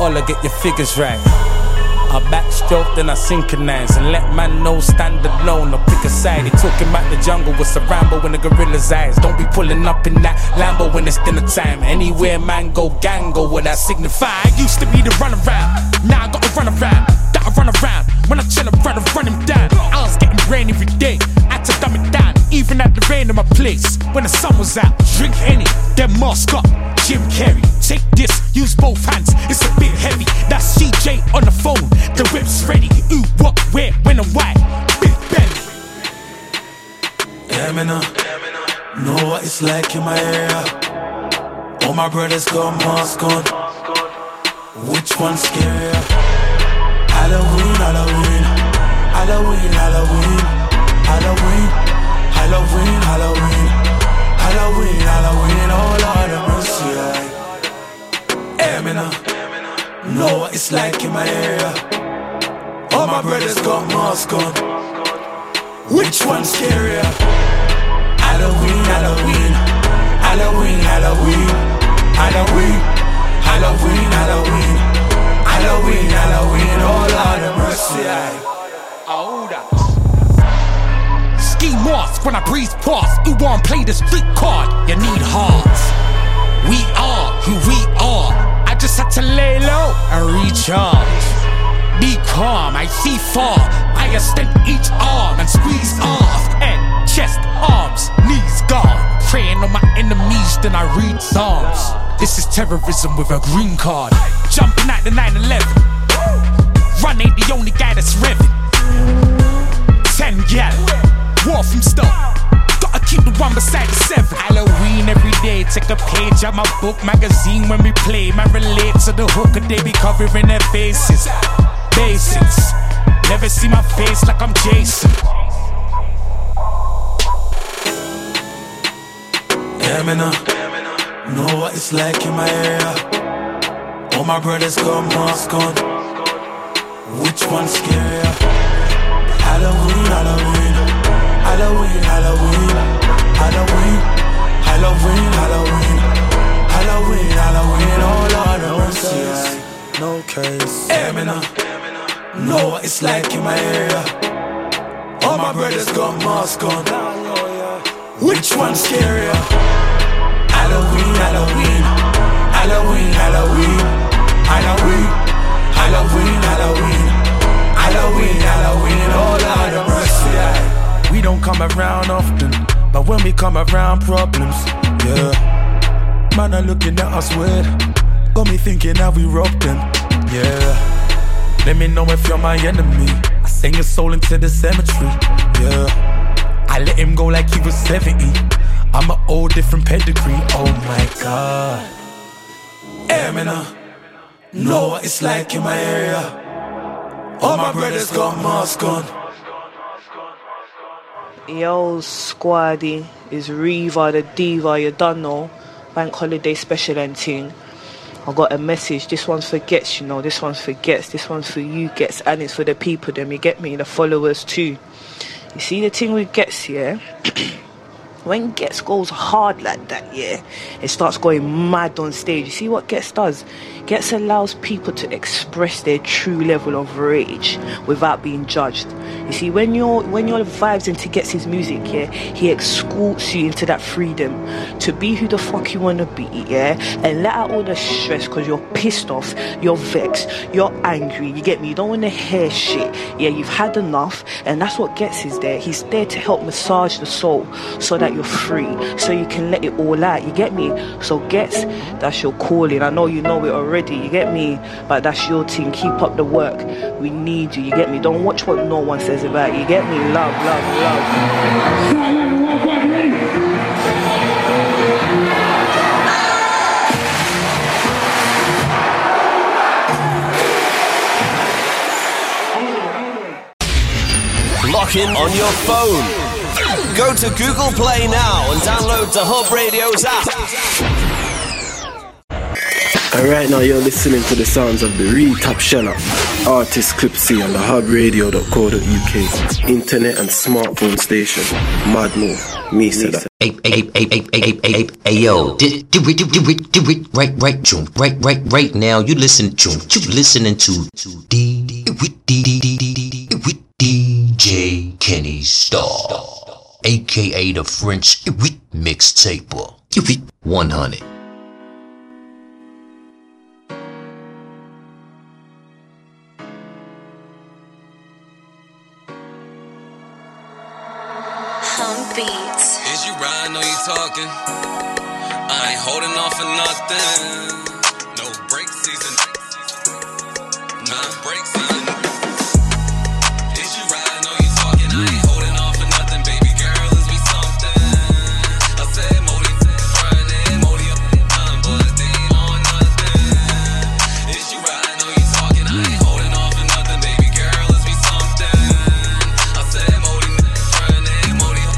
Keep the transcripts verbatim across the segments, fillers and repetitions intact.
Ola, get your figures right. I backstroke, then I synchronize and let man know stand alone or pick a side. They talking about the jungle with a Rambo in the gorilla's eyes. Don't be pulling up in that Lambo when it's dinner time. Anywhere man go, gang go, what that signify. I used to be the run around, now I gotta run around. Gotta run around, when I chill I run, run him down. I was getting rain every day, I had to dumb it down. Even at the rain in my place, when the sun was out. Drink any, then mask up, Jim Carrey. Take this, use both hands, it's a bit heavy. That's C J on the phone, the whip's ready. Ooh, what, where, when and why, Big belly. Yeah, man, uh, know what it's like in my area. All my brothers got mask on. Which one's scarier? Halloween, Halloween, Halloween, Halloween, Halloween, Halloween, Halloween, Halloween, Halloween, oh Lord have mercy, I Eminem, know what it's like in my area. All my brothers got masks on. Which one's scarier? Halloween, Halloween, Halloween, Halloween, Halloween, Halloween, Halloween, Halloween, Halloween, oh Lord have mercy, I Hold up. Ski mask when I breeze past. Who won't play the street card? You need hearts. We are who we are. I just had to lay low and recharge. Be calm, I see far. I extend each arm and squeeze off. Head, chest, arms, knees gone. Praying on my enemies, then I read psalms. This is terrorism with a green card. Jumping at the nine eleven. Run ain't the only guy that's revving. Ten gal, war from start. Gotta keep the one beside the seven. Halloween every day, take a page out my book magazine when we play. Man relate to the hook, and they be covering their faces. Basics, never see my face like I'm Jason. Yeah, man, uh, know what it's like in my area. All my brothers got masks on. Which one's scarier? Halloween, Halloween, Halloween, Halloween, Halloween, Halloween, Halloween, Halloween, Halloween, oh Lord have mercy, no case. Yeah, man, uh, know what it's like in my area. All my brothers got masks on. Which one's scarier? Halloween, Halloween, Halloween, Halloween, Halloween, Halloween, Halloween, Halloween, Halloween, oh Lord have mercy. We don't come around often, but when we come around, problems, yeah. Man are looking at us weird, got me thinking how we robbed them, yeah. Let me know if you're my enemy, I send your soul into the cemetery, yeah. I let him go like he was seventy, I'm a whole different pedigree, oh my God. Eminem, know what it's like in my area. All my brothers got masks on. Yo, squaddy, is Reva the diva, you don't know. Bank holiday special and thing. I got a message, this one's for Gets, you know, this one's for Gets, this one's for you Gets, and it's for the people, them, you get me, the followers too. You see the thing with Gets, yeah? When Gets goes hard like that, yeah, it starts going mad on stage. You see what Gets does? Gets allows people to express their true level of rage without being judged. You see, when you're when you're vibes into Gets his music, yeah, he escorts you into that freedom to be who the fuck you wanna be, yeah, and let out all the stress because you're pissed off, you're vexed, you're angry. You get me? You don't wanna hear shit. Yeah, you've had enough, and that's what Gets is there. He's there to help massage the soul so that you're free, so you can let it all out. You get me? So Gets, that's your calling. I know you know it already. You get me? But that's your team. Keep up the work. We need you. You get me? Don't watch what no one says about you. You get me? Love, love, love. Lock in on your phone. Go to Google Play now and download the Hub Radio's app. And right now you're listening to the sounds of the real top sheller, artist Clip C on the hub radio dot co dot U K, internet and smartphone station. Mad Move, me said that. Hey, hey, hey, hey, hey, hey, hey, hey, yo, do it, do it, do it, do it, right, right, June, right, right, right now. You listen, June, you listening to to D D D D D with D J Kenny Star, aka the French mixtaper, one hundred. Beats. Is you riding or you talking? I ain't holding off for nothing. No break season. Nah, break season. Is you riding or you talking? I ain't holding off for nothing, baby girl. Is we something? I said Modi, Friday, Modi up time, but they ain't on nothing. Is you riding or you talking? I ain't holding off for nothing, baby girl. Is we something? I said Modi, Friday, Modi up.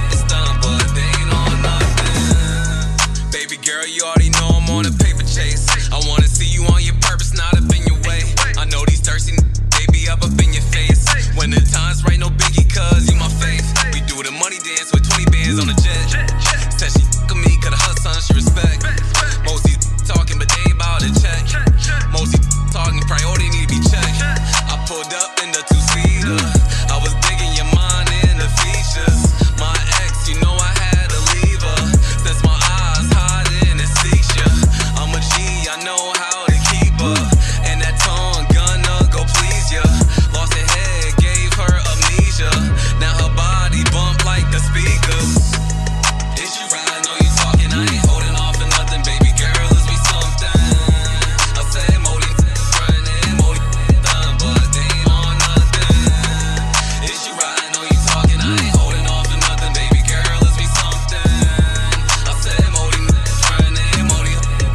Girl, you already know I'm on a paper chase. I wanna see you on your purpose, not up in your way. I know these thirsty they be up up in your face. When the time's right, no biggie, cause you my faith. We do the money dance with twenty bands on the jet. Said she f*** me, cause her son she respect. Most these talking, but they ain't bout to check. Most these talking, priority need to be checked. I pulled up in the two-seater. I was digging your mind in the features. My ex, you know I had to leave her. Since my eyes hide. I'm a G, I know how to keep her. And that tongue gonna go please ya. Lost her head, gave her amnesia. Now her body bump like the speakers. Is you riding or you talking? I ain't holding off for nothing, baby girl. Is we something? I said Modi, running, Modi, done, but they ain't on nothing. Is you riding or you talking? I ain't holding off for nothing, baby girl. Is we something? I said Modi, running, Modi.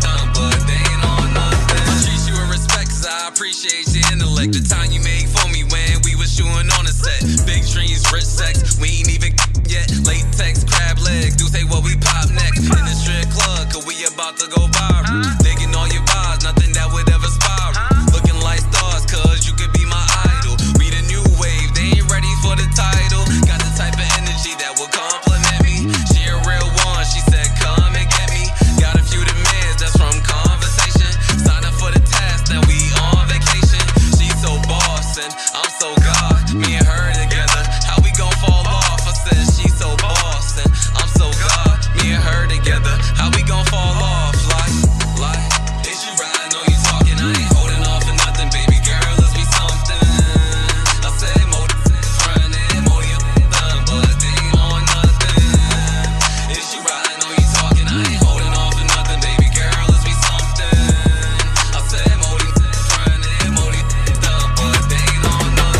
Appreciate your intellect, the time you made for me when we was shooting on the set. Big dreams, rich sex, we ain't even yet. Latex, crab legs, do say what we pop next. In the strip club, cause we about to go viral. Digging all your vibes, nothing that would ever spiral. Looking like stars, cause you could be my idol. We the new wave, they ain't ready for the title. Got the type of energy that will compliment me. She a real one, she said come and get me. Got a few demands, that's from conversation. Sign up for the task, now we on vacation. She's so boss and I'm so God. Me and her together, how we gon' fall off? I said she's so boss and I'm so God. Me and her together, how we gon' fall off? Like, like, is you riding or you talking? I ain't holding off for nothing, baby girl. Is we something? I said Modi, running, Modi up done, but they ain't on nothing. Is you riding or you talking? I ain't holding off for nothing, baby girl. Is we something? I said Modi, running, Modi done, but they ain't on nothing.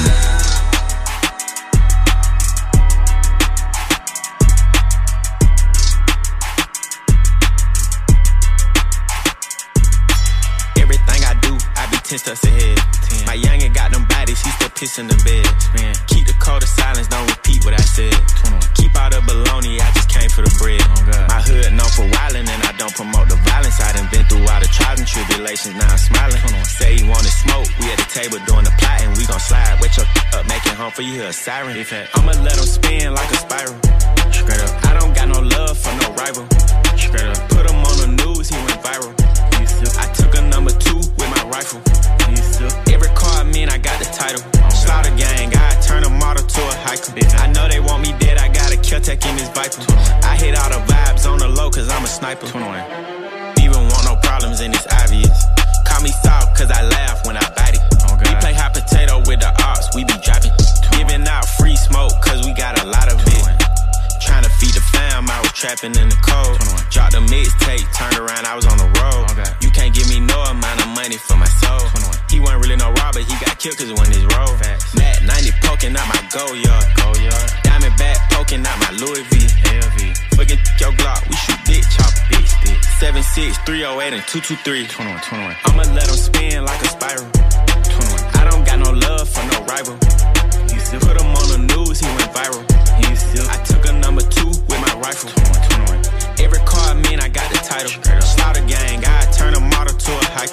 Everything I do, I be ten steps ahead. ten. My youngin' got them bodies, he still pissing the bed. Man. Keep the code of silence, don't repeat what I said. Keep all the baloney, I just came for the bread. Oh, my hood known for wildin' and I don't promote the violence. I done been through all the trials and tribulations, now I'm smiling. Say he wanted smoke, we at the table doing the plotting. We gon' slide, wet your up, make it home for you, hear a siren. I'ma let him spin like a spiral. Straight up, I don't got no love for no rival. Straight up, put him on the news, he went viral. I took a number two with my rifle. Every car I mean, I got the title. Slaughter gang, I turn a model to a hiker. I know they want me dead, I got a kill tech in this Viper. I hit all the vibes on the low, cause I'm a sniper. Even want no problems and it's obvious. Call me soft, cause I laugh when I bite it. We play hot potato with the ops, we be dropping. Giving out free smoke, cause we got a lot of it. Trying to feed the fam, I was trapping in the cold. Dropped the mixtape, turned around, I was on the road. You can't give me no amount of money for my soul. He wasn't really no robber, he got killed cause it wasn't his role. Matt ninety poking out my go yard. Diamond back poking out my Louis V. Fucking your Glock, we shoot dick, chop bitch. seven six, three oh eight, and two two three. twenty-one, twenty-one. I'ma let him spin like a spiral. twenty-one. I don't got no love for no rival. Put him on the news, he went viral. I took a number two with my rifle. Every car I mean, I got the title. Slaughter gang, I turn a model to a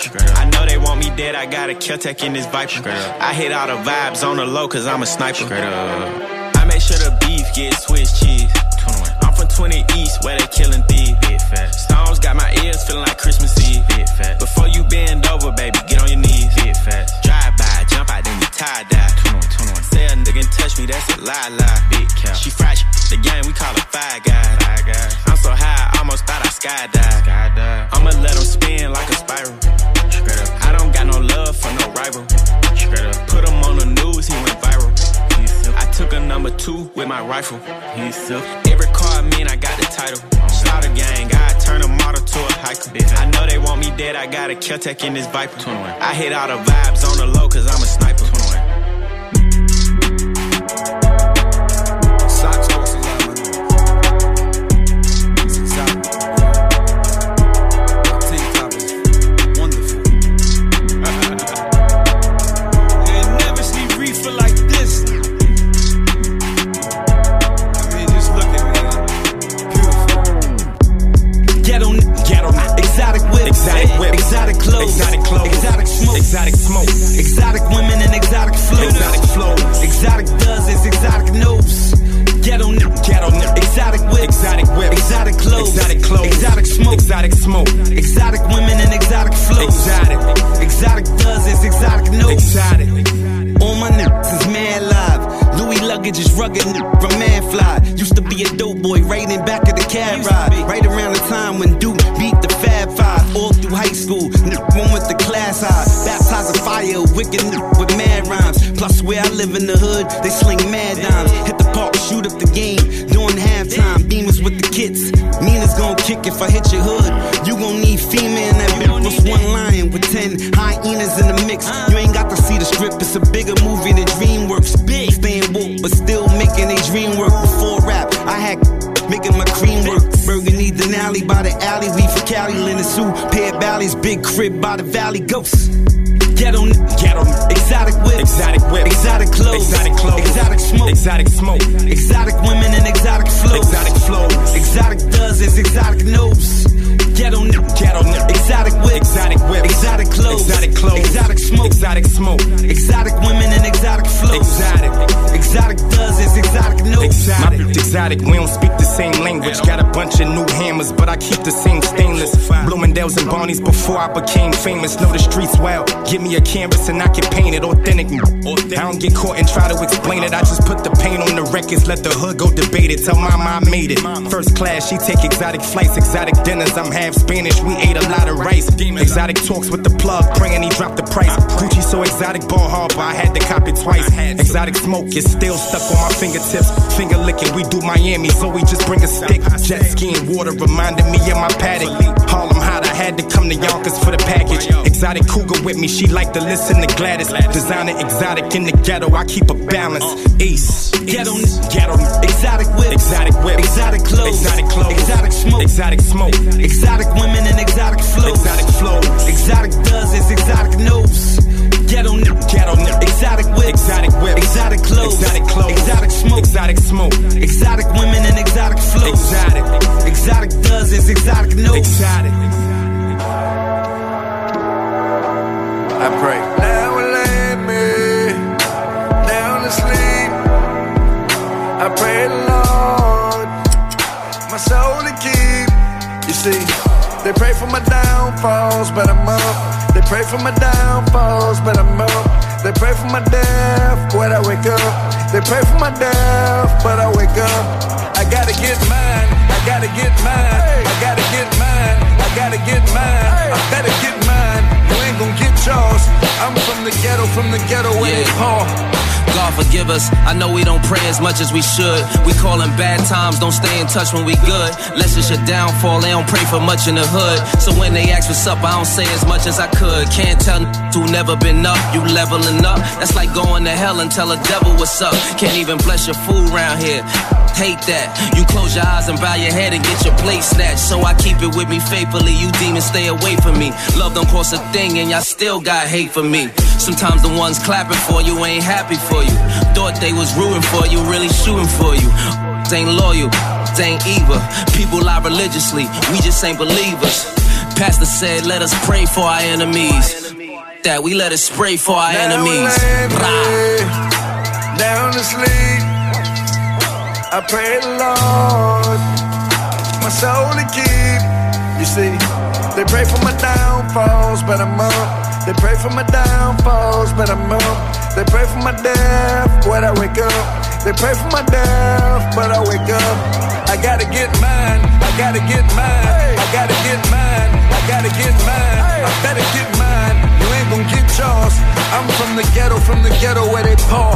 dead, I got a Kel-Tec in this Viper. I hit all the vibes on the low, cause I'm a sniper. I make sure the beef gets Swiss cheese. I'm from twenty East, where they killing thieves. Stones got my ears feeling like Christmas Eve. Before you bend over, baby, get on your knees. Drive by, jump out, then you tie-dye. Say a nigga touch me, that's a lie, lie. Big cap. She fried the game, we call her Five Guys. Five guys. I'm so high, I almost thought I skydive. Skydive. I'ma let them spin like a spiral. I don't got no love for no rival. Put him on the news, he went viral. I took a number two with my rifle. Every car I mean, I got the title. Slaughter gang, I turn a model to a hiker. I know they want me dead, I got a Kel-Tec in this Viper. I hit all the vibes on the low, cause I'm a sniper. Exotic clothes, exotic clothes, exotic smoke, exotic smoke, exotic women and exotic flows, exotic flows, exotic dozens, exotic nose, ghetto nip, ghetto nip, exotic whip, exotic whip, exotic clothes, exotic clothes, exotic smoke, exotic smoke, exotic women and exotic flows, exotic, exotic dozens, exotic nose, exotic. All my niggas is mad live. Louis luggage is rugged from Manfly. Used to be a dope boy right in back of the cab ride. Right around the time when Duke beat the Fab Five. All through high school, one with the class high. Baptized in fire, wicked with mad rhymes. Plus where I live in the hood, they sling mad dimes. Hit the park, shoot up the game during halftime. Beamers with the kids. Mina's gon' kick if I hit your hood. You gon' need female in that What's one lion with ten hyenas in the mix. You ain't got to see the strip, it's a bigger movie than DreamWorks. Big, staying woke, but still making a dream work. Before rap, I had making my cream work. Burgundy Denali by the alley, we for Cali, Linen Sue, pair of Bally's, big crib by the Valley Ghost. Ghetto, ghetto, exotic whip, exotic whip, exotic clothes, exotic clothes, exotic smoke, exotic smoke, exotic women and exotic flows, exotic flows, exotic dozens, exotic nose. Ghetto, ghetto, exotic whip, exotic whip, exotic clothes, exotic clothes, exotic smoke, exotic smoke, exotic women and exotic flows, exotic, exotic dozens, exotic nose. Exotic. My bitch exotic, we don't speak the same language. Got a bunch of new hammers, but I keep the same stainless. Bloomingdale's and Barney's before I became famous. Know the streets well. Give me a canvas and I can paint it authentic. I don't get caught and try to explain it. I just put the paint on the records, let the hood go debate it. Tell mama I made it. First class, she take exotic flights, exotic dinners. I'm half Spanish, we ate a lot of rice. Exotic talks with the plug, praying he dropped the price. Gucci so exotic, Ball Harbor, I had to cop it twice. Exotic smoke is still stuck on my fingertips. Finger licking, we do Miami, so we just bring a stick. Jet skiing, water reminded me of my paddock. Harlem hot, I had to come to Yonkers for the package. Exotic cougar with me, she like to listen to Gladys. Designer exotic in the ghetto, I keep a balance. Ace, ghetto, ghetto, exotic whip, exotic whip, exotic clothes, exotic clothes, exotic smoke, exotic smoke, exotic women and exotic flows, exotic flows, exotic dozens, exotic nose. Ghetto, ghetto, exotic whip, exotic whip, exotic clothes, exotic clothes, exotic smoke, exotic smoke, exotic women and exotic flows, exotic, exotic dozens, exotic nose. Exotic. I pray. Now lay me down to sleep. I pray the Lord my soul to keep. You see, they pray for my downfalls, but I'm up. They pray for my downfalls, but I'm up. They pray for my death when I wake up. They pray for my death, but I wake up. I gotta get mine. I gotta get mine. I gotta get mine. I gotta get mine. I better get mine. You ain't gon' get yours. I'm from the ghetto, from the ghetto where yeah. They pour. God forgive us, I know we don't pray as much as we should. We callin' bad times, don't stay in touch when we good. Less it's your downfall, they don't pray for much in the hood. So when they ask what's up, I don't say as much as I could. Can't tell who never been up, you leveling up. That's like going to hell and tell a devil what's up. Can't even bless your food around here. Hate that. You close your eyes and bow your head and get your plate snatched. So I keep it with me faithfully. You demons stay away from me. Love don't cost a thing and y'all still got hate for me. Sometimes the ones clapping for you ain't happy for you. Thought they was rooting for you, really shooting for you. They ain't loyal, they ain't evil. People lie religiously, we just ain't believers. Pastor said let us pray for our enemies. like that. We let it spray for our now enemies. Down to sleep, I pray the Lord my soul to keep. You see, they pray for my downfalls, but I'm up. They pray for my downfalls, but I'm up. They pray for my death, when I wake up. They pray for my death, but I wake up. I gotta get mine, I gotta get mine, I gotta get mine, I gotta get mine, I better get mine. You ain't gon' get yours. I'm from the ghetto, from the ghetto where they pour.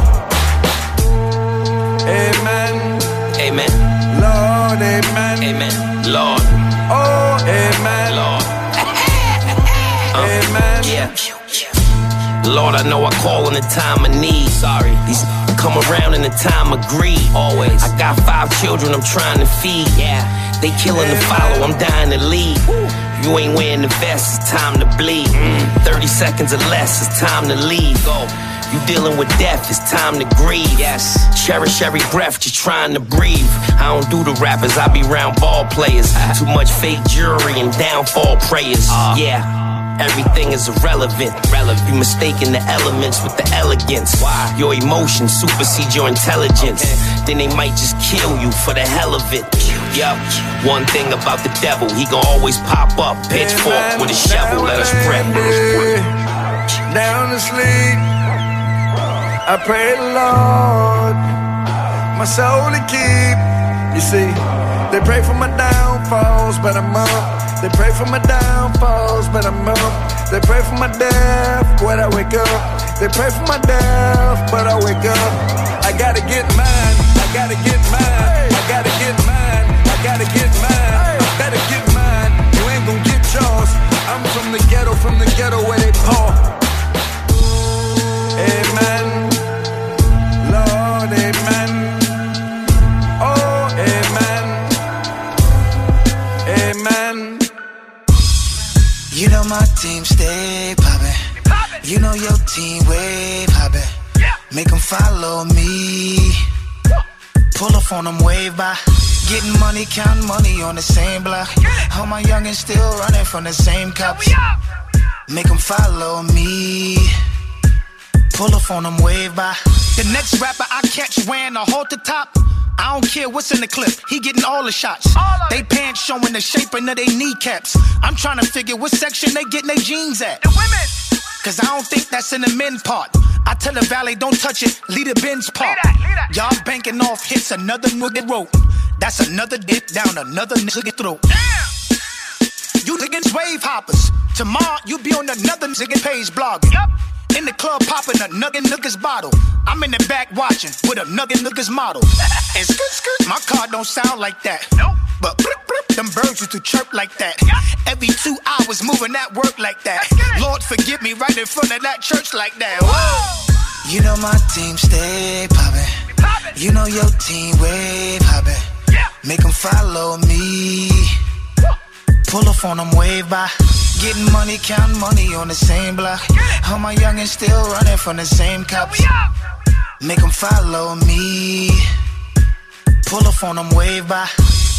Amen. Amen. Lord, amen. Amen. Lord. Oh, amen. Lord. Amen. Yeah. Lord, I know I call in the time of need. Sorry. These come around in the time of greed. Always. I got five children I'm trying to feed. Yeah. They killing to follow, I'm dying to lead. You ain't wearing the vest, it's time to bleed. Mm. thirty seconds or less, it's time to leave. Go. You dealing with death, it's time to grieve. Yes. Cherish every breath, just trying to breathe. I don't do the rappers, I be round ball players. Too much fake jury and downfall prayers. Uh. Yeah. Everything is irrelevant. Relevant. You mistaking the elements with the elegance. Why? Your emotions supersede your intelligence. Okay. Then they might just kill you for the hell of it. Yup. One thing about the devil, he gon' always pop up. Pitchfork with a shovel, let us pray. Down to sleep, I pray the Lord my soul to keep. You see, they pray for my downfalls, but I'm up. They pray for my downfalls, but I'm up. They pray for my death, when I wake up. They pray for my death, but I wake up. I gotta get mine, I gotta get mine, I gotta get mine, I gotta get mine, I better get mine. You ain't gon' get yours. I'm from the ghetto, from the ghetto where they pour. Amen. Lord, amen. Oh, amen. Amen. You know my team stay poppin'. You know your team wave hoppin'. Make them follow me. Pull up on them, wave by. Getting money, counting money on the same block. All my youngins still running from the same cops. Make them follow me. Pull up on them, wave by. The next rapper I catch wearing a halter top. I don't care what's in the clip, he getting all the shots. All they pants showing the shaping of their kneecaps. I'm trying to figure what section they getting their jeans at. The women. Cause I don't think that's in the men part. I tell the valet don't touch it, leave the bins park. Y'all banking off hits another nigga wrote. That's another dip down another nigga throat. Damn. You niggas wave hoppers. Tomorrow you be on another nigga page blogging. Yep. In the club popping a nugget niggas bottle. I'm in the back watching with a nugget niggas model. And skirt skirt, my car don't sound like that. Nope. But blip, blip, them birds used to chirp like that. Yep. Every two hours moving that work like that. Lord forgive me right in front of that church like that. Whoa. You know my team stay poppin'. Poppin'. You know your team wave hoppin'. Yeah. Make them follow me. Pull up on them, wave by. Getting money, counting money on the same block. All my youngins still running from the same cops. Make them follow me. Pull up on them, wave by.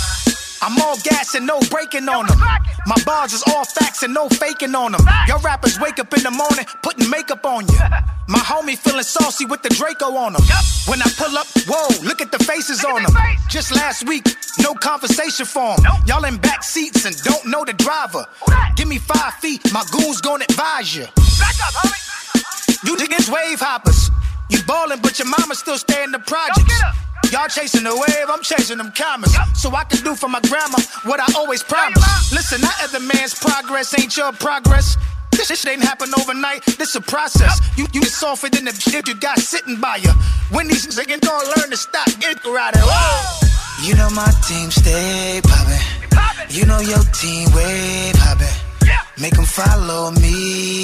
I'm all gas and no breaking on them. My bars is all facts and no faking on them. Your rappers wake up in the morning putting makeup on you. My homie feeling saucy with the Draco on him. When I pull up, whoa, look at the faces on them. Just last week, no conversation for them. Y'all in back seats and don't know the driver. Give me five feet, my goons gon' advise you. Back up, homie. You niggas wave hoppers. You ballin', but your mama still stay in the projects. Y'all chasing the wave, I'm chasing them commas. Yep. So I can do for my grandma what I always promise. Listen, not every man's progress ain't your progress. This shit ain't happen overnight, this a process. Yep. You you softer than the shit you got sitting by you. When these niggas gonna learn to stop, get right there. Whoa. You know my team stay poppin'. Poppin'. You know your team wave hoppin'. Yep. Make them follow me.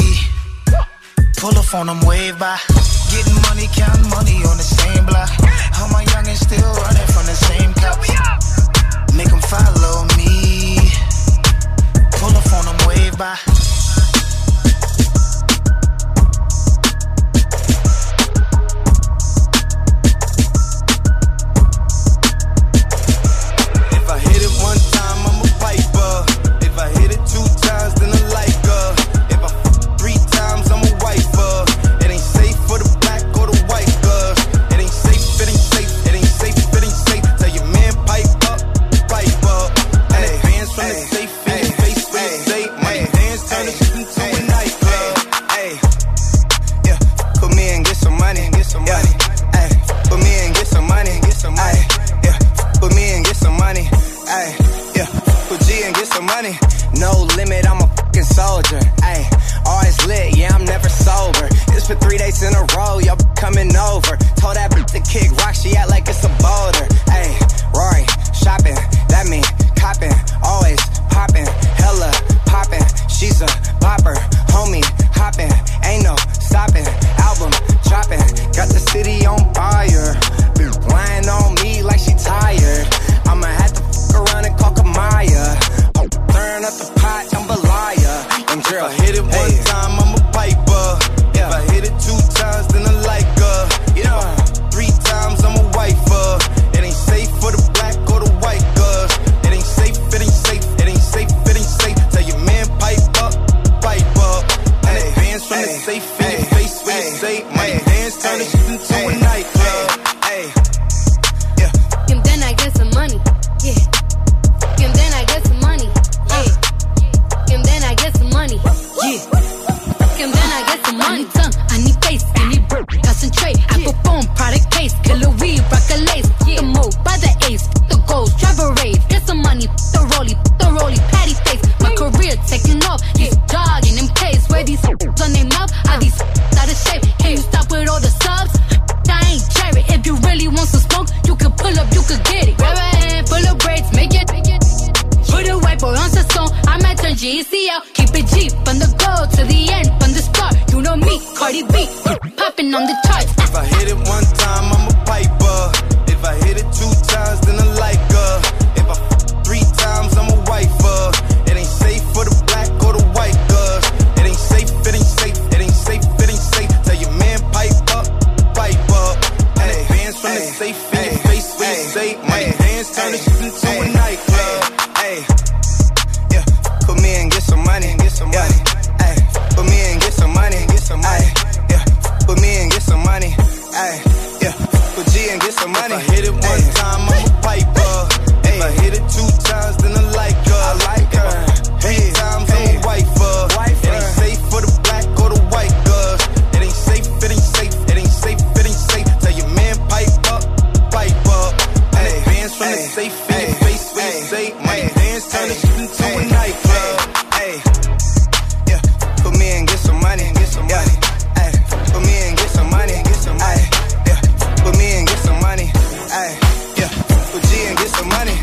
Pull up on them, wave by. Getting money, counting money on the same block. All my youngins still running from the same cops. Make them follow me. Pull up on them, wave by. If I hit it one time, I'm a piper. If I hit it two times, then I like her. If I f- three times, I'm a some money. Ay, put me and get some money. Get some money. Ay, yeah, put me and get some money. Ay, yeah, put G and get some money. No limit, I'm a fucking soldier. Ay, always lit, yeah, I'm never sober. It's for three days in a row, y'all coming over. Told that bitch to kick rock, she act like it's a boulder. Ay, Rory, shopping, that mean copping, always popping, hella popping. She's a bopper, homie, hopping, ain't no stopping. Album dropping, got the city on fire. Been lying on me like she tired. I'ma have to fuck around and call Kamaya. Turn up the pot, jambalaya. And drill. If I hit it one hey. time, I'm a piper. Yeah. If I hit it two times, then I like her. Yeah. Three times, I'm a wifer. It ain't safe for the black or the white girls. It ain't safe, it ain't safe, it ain't safe, it ain't safe. Tell your man pipe up, pipe up. And hey. advance from hey. the safe in hey. your face when hey. you say money hey. dance, turn hey. the shit into hey. a nightclub. Hey. Yeah. And then I get some money. Yeah. And then I get some money. Yeah. And then I get some money. Yeah. And then I get some money. I need tongue, I need face, I need burp, concentrate. I perform product case, killer weed, rock a lace. The move by the ace, the goals, drive a rave. Get some money, the rollie, the rollie, patty face. My career taking off, he's jogging in place. Where these on their mouth, are these out of shape? Can you stop with all the subs? I ain't cherry. If you really want some smoke, you can pull up, you can get it. Grab a hand, full of braids, make it. Put a white boy on the song, I might turn G C out. Keep it G from the go to the end, from the start. You know me, Cardi B, popping on the charts. If I hit it one time, I'm a piper. If I hit it two times, then I like her. If I f three times, I'm a wifer. It ain't safe for the black or the white girls. It ain't safe, it ain't safe, it ain't safe, it ain't safe. Tell your man pipe up, pipe up. And hey. advance from hey. the safe in hey. your face when hey. you say money hey. dance, turn hey. the shit into hey. a nightclub. Hey, yeah, put me and get some money, get some money. Hey, put me and get some money, get some money. Yeah, put me and get some money. Hey, yeah, put G and get some money. If I hit it one ay. time, I'm a piper. If I hit it two times, then I like her. I like her. Three hey. times, hey. I'm a wifer. Wifer. It ain't safe for the black or the white girls. It ain't safe, it ain't safe, it ain't safe, it ain't safe. Tell your man pipe up, pipe up. And hey. advance from hey. the safe in hey. your face when hey. you say money dance, turn the shit into a nightclub. Hey, yeah, put me and get some money, get some money. Hey, put me and get some money, get some money. Yeah, put me and get some money. Hey, yeah, put G and get some money.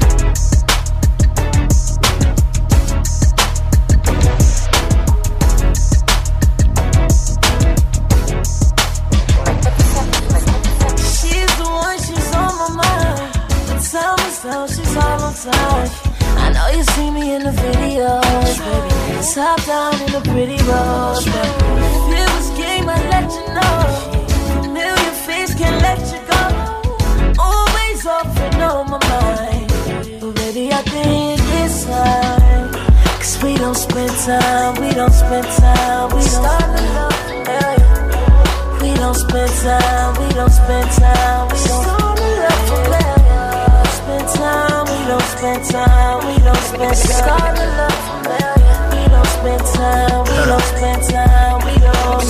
She's the one, she's on my mind. Tell me so, she's all on time. I know you see me in the videos, baby. Top down in a pretty rose, baby. If it was game, I'd let you know. A million fish can't let you go. Always off and on my mind. But baby, I think it's time. Cause we don't spend time, we don't spend time. We don't start to love familiar. We don't spend time, we don't spend time. We don't start to love familiar. Spend time, we don't spend time, we don't spend time. Start to love familiar. We don't spend time, we don't spend time, we don't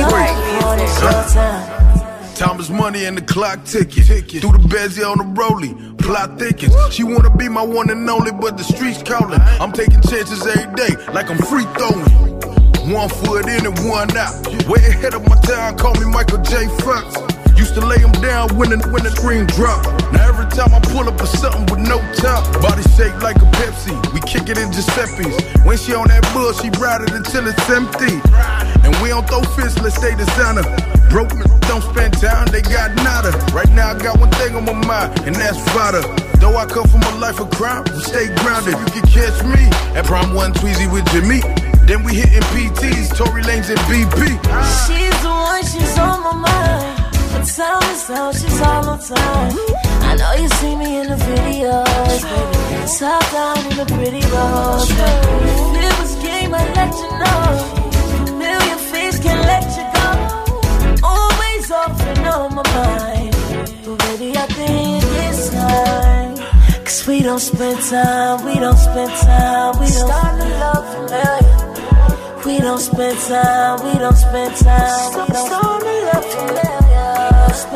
spend time. Time is money and the clock ticking. Through the bezel on the rollie, plot thickens. She wanna be my one and only, but the streets calling. I'm taking chances every day, like I'm free throwing. One foot in and one out. Way ahead of my time, call me Michael J. Fox. Used to lay him down when the, when the screen dropped. Now every time I pull up for something with no top, body shaped like a Pepsi, we kick it in Giuseppe's. When she on that bull, she ride it until it's empty. And we don't throw fists, let's stay designer. Broke men don't spend time, they got nada. Right now I got one thing on my mind, and that's fodder. Though I come from a life of crime, we stay grounded. You can catch me at Prime One Tweezy with Jimmy. Then we hitting P Ts, Tory Lanez and B B. She's the one, she's on my mind. But tell me so, she's all on time. I know you see me in the videos, baby. Top down in a pretty rose, baby. If it was game, I'd let you know. A million fish can't let you go. Always off and on my mind. But baby, I think it's time. Cause we don't spend time, we don't spend time. We don't start to love familiar. We don't spend time, we don't spend time. We don't start to love familiar.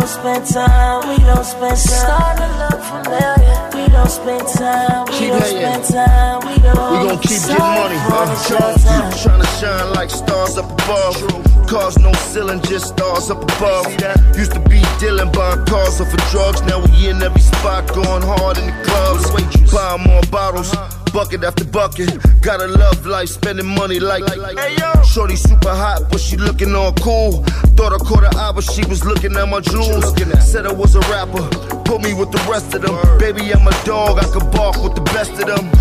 spend time, we don't spend time. Start to look familiar. We don't spend time, we Keep don't hanging. spend time. We don't. We gon' keep getting money, Start huh? to time. Tryna shine like stars up above. Cars no ceiling, just stars up above. Used to be dealing, buying cars off of drugs. Now we in every spot, going hard in the clubs. Buying more bottles, bucket after bucket. Gotta love life, spending money like. Shorty super hot, but she looking all cool. Thought I caught her eye, but she was looking at my jewels. Said I was a rapper, put me with the rest of them. Baby, I'm a dog, I could bark with the best of them.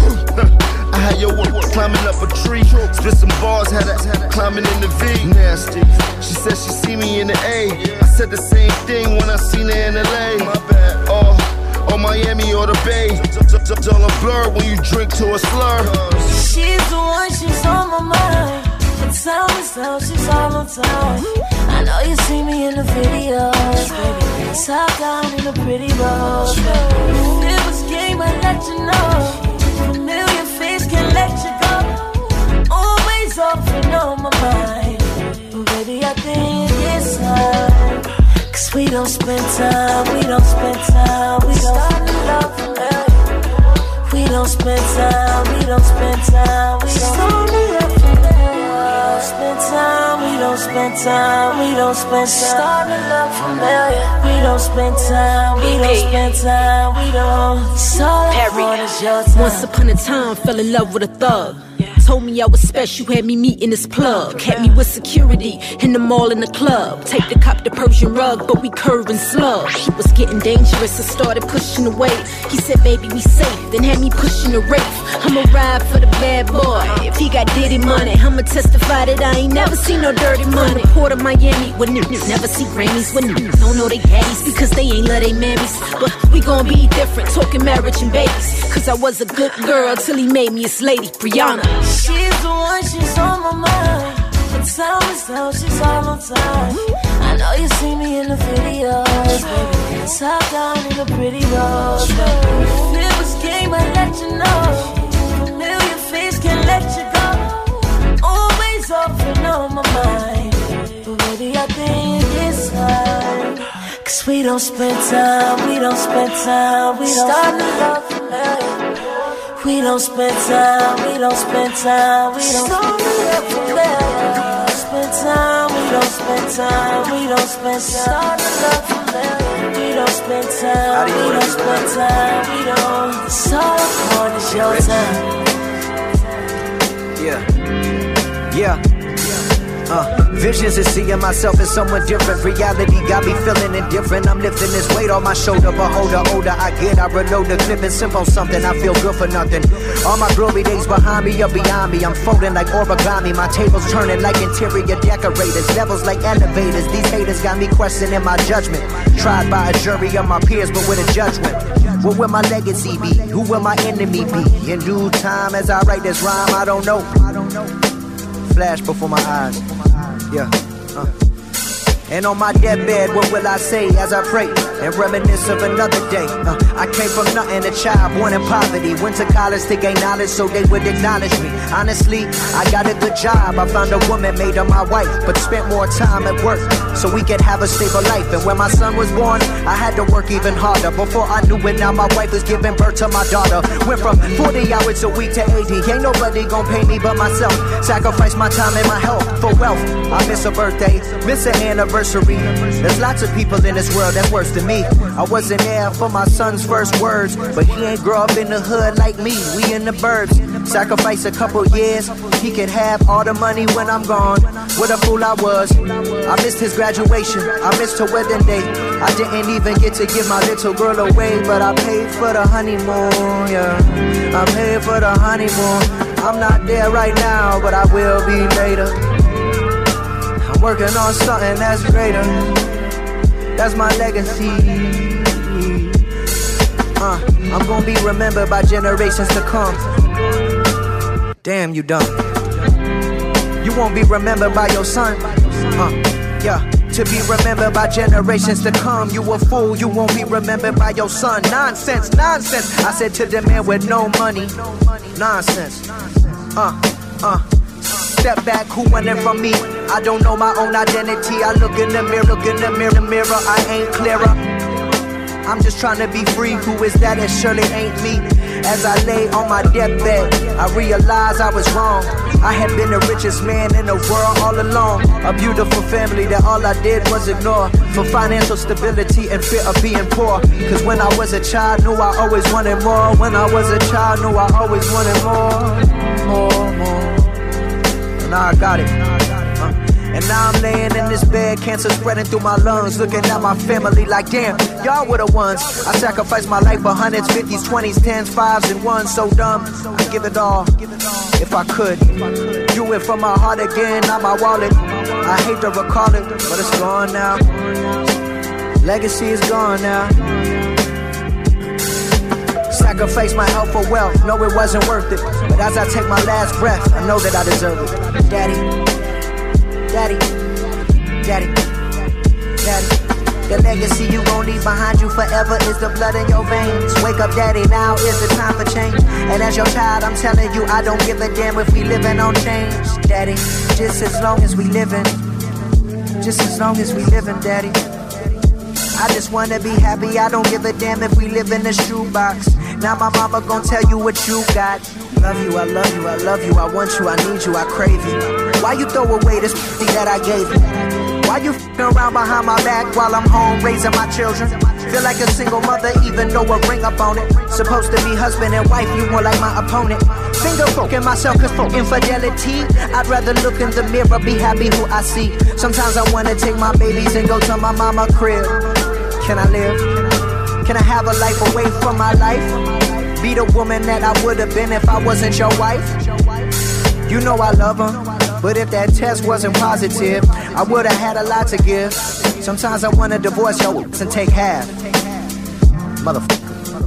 I had your work climbing up a tree. Spit some bars, had her climbing in the V. Nasty. She said she see me in the A. I said the same thing when I seen her in L A. My bad. Oh, or Miami or the Bay. It's all a blur when you drink to a slur. She's the one, she's on my mind. And tell me so, she's all on time. I know you see me in the videos, baby. Top down in a pretty rose, baby. If it was game, I'd let you know. Familiar face can't let you go. Always off and on my mind. But baby, I think it's time. Cause we don't spend time, we don't spend time. We don't start to love familiar. We don't spend time, we don't spend time. We don't start to love familiar. Spend time, we don't spend time. We don't spend time. Start to love familiar. We don't spend time, we don't spend time. We don't. It's all I want is your time. Once upon a time, fell in love with a thug. Told me I was special, had me meet in his plug. Had me with security in the mall in the club. Take the cop the Persian rug, but we curve and slug. He was getting dangerous, I started pushing away. He said, baby, we safe, then had me pushing the Wraith. I'ma ride for the bad boy. If he got Diddy money, I'ma testify that I ain't never seen no dirty money. Port of Miami, when niggas never see Grammys. When niggas don't know they daddies, because they ain't love they mammies. But we gon' be different, talking marriage and babies. Cause I was a good girl till he made me his lady, Brianna. She's the one, she's on my mind. And tell me so, she's all on time. I know you see me in the videos, baby. Top down in a pretty rose, baby. If it was game, I'd let you know. Familiar face can't let you go. Always off and on my mind. But baby, I think it's time. Cause we don't spend time, we don't spend time. We don't start to love familiar. We don't spend time, we don't spend time, we don't spend time. Spend time, we don't spend time, we don't spend time. Start to love familiar. We don't spend time, we don't spend time, we don't. It's all I want is your time. Yeah, yeah. Uh, visions of seeing myself as someone different. Reality got me feeling indifferent. I'm lifting this weight on my shoulder, but older, older I get, I reload the clip and sip on something. I feel good for nothing. All my glory days behind me are beyond me. I'm folding like origami. My table's turning like interior decorators. Levels like elevators. These haters got me questioning my judgment. Tried by a jury of my peers, but with a judgment. What will my legacy be? Who will my enemy be? In due time, as I write this rhyme, I don't know. Flash before my eyes. Yeah, uh. And on my deathbed, what will I say as I pray and reminisce of another day? Uh, I came from nothing, a child born in poverty. Went to college to gain knowledge so they would acknowledge me. Honestly, I got a good job. I found a woman, made her my wife, but spent more time at work so we could have a stable life. And when my son was born, I had to work even harder. Before I knew it, now my wife was giving birth to my daughter. Went from forty hours a week to eighty. Ain't nobody gonna pay me but myself. Sacrifice my time and my health for wealth. I miss a birthday, miss an anniversary. There's lots of people in this world that's worse than me. I wasn't there for my son's first words, but he ain't grow up in the hood like me. We in the burbs. Sacrifice a couple years, he could have all the money when I'm gone. What a fool I was. I missed his graduation, I missed her wedding day. I didn't even get to give my little girl away, but I paid for the honeymoon, yeah. I paid for the honeymoon. I'm not there right now, but I will be later. I'm working on something that's greater. That's my legacy. Uh, I'm gonna be remembered by generations to come. Damn, you dumb. You won't be remembered by your son. Uh, yeah. To be remembered by generations to come. You a fool, you won't be remembered by your son. Nonsense, nonsense. I said to the man with no money. Nonsense. Uh, uh. Step back, who running from me? I don't know my own identity. I look in the mirror, look in the mirror, mirror, I ain't clearer. I'm just trying to be free. Who is that? It surely ain't me. As I lay on my deathbed, I realized I was wrong. I had been the richest man in the world all along. A beautiful family that all I did was ignore. For financial stability and fear of being poor. Cause when I was a child, knew I always wanted more. When I was a child, knew I always wanted more. More, more. And now I got it. Uh. And now I'm laying in this bed, cancer spreading through my lungs. Looking at my family like, damn, y'all were the ones. I sacrificed my life for hundreds, fifties, twenties, tens, fives, and ones. So dumb, I'd give it all, if I could. You went from my heart again, not my wallet. I hate to recall it, but it's gone now. Legacy is gone now. Sacrifice my health for wealth, no it wasn't worth it. But as I take my last breath, I know that I deserve it. Daddy, Daddy, Daddy, Daddy. The legacy you gon' leave behind you forever is the blood in your veins. Wake up, Daddy, now is the time for change. And as your child, I'm telling you, I don't give a damn if we living on change. Daddy, just as long as we living, just as long as we living, Daddy. I just wanna be happy, I don't give a damn if we live in a shoebox. Now my mama gon' tell you what you got. Love you, I love you, I love you, I want you, I need you, I crave you. Why you throw away this pussy that I gave you? Why you f***ing around behind my back while I'm home raising my children? Feel like a single mother even though a ring up on it. Supposed to be husband and wife, you more like my opponent. Finger poking myself cause for infidelity, I'd rather look in the mirror, be happy who I see. Sometimes I wanna take my babies and go to my mama crib. Can I live? Can I have a life away from my life? Be the woman that I would've been if I wasn't your wife? You know I love her, but if that test wasn't positive, I would've had a lot to give. Sometimes I wanna divorce your and take half. Motherfucker.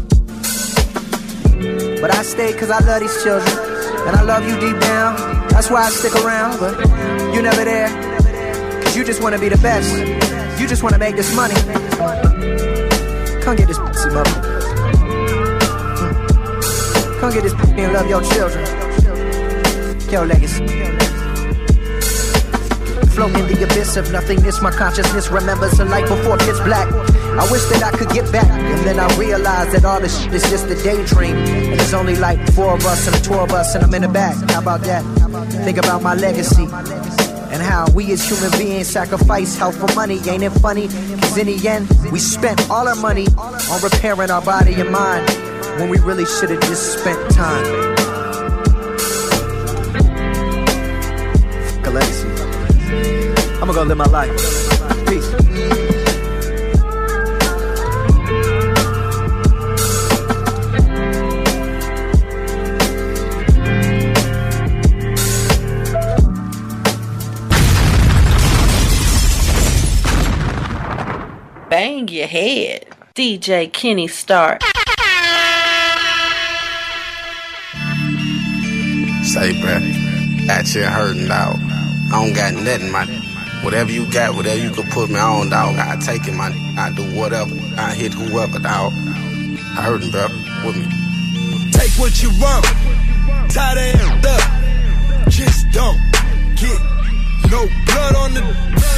But I stay cause I love these children, and I love you deep down. That's why I stick around, but you never there. Cause you just wanna be the best. You just wanna make this money. Come get this pussy, mother. Come get this pussy and love your children. Your legacy. Float in the abyss of nothingness. My consciousness remembers a life before pitch black. I wish that I could get back, and then I realized that all this shit is just a daydream. And there's only like four of us and a tour of us, and I'm in the back. How about that? Think about my legacy. And how we as human beings sacrifice health for money. Ain't it funny? Cause in the end, we spent all our money on repairing our body and mind, when we really should've just spent time. Fuck a legacy. I'ma go live my life. Peace. Bang your head. D J Kenny Starr. Say, bruh, that shit hurting, dog. I don't got nothing, man. Whatever you got, whatever you can put me on, dog, I take it, man. I do whatever. I hit whoever, dog. I hurting, bruh. With me. Take what you want. Tie that up. Just don't get no blood on the.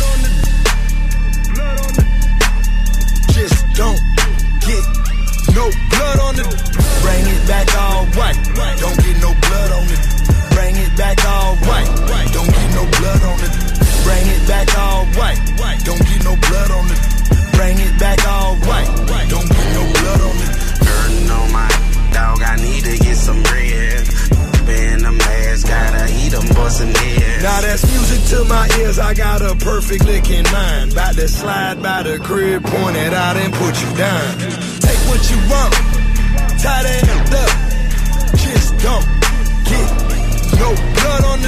Just don't get no blood on it. Bring it back all white. Don't get no blood on it. Bring it back all white. Don't get no blood on it. Bring it back all white. Don't get no blood on it. Bring it back all white. Don't get no blood on it. Burning on my dog, I need to get some bread. Being a mask, gotta eat them bustin' heads. Now that's music to my ears, I got a perfect lick in mind. Bout to slide by the crib, point it out and put you down. Take what you want, tie that up. Just don't get no blood on the.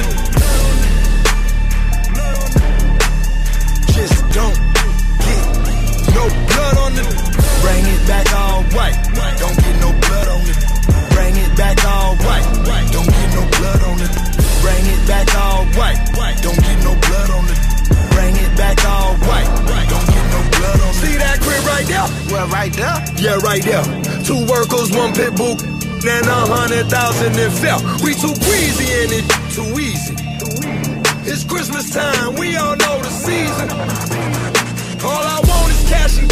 Just don't get no blood on the. Bring it back all white, don't get no blood on it. Bring it back all white, don't get no blood on it. Bring it back all white, don't get no blood on it. Bring it back all white, don't get no blood on it. See that crib right there? Well, right there? Yeah, right there. Two workers, one pit bull, and a hundred thousand in fell. We too greasy and it too easy. It's Christmas time, we all know the season. All I want is cashy.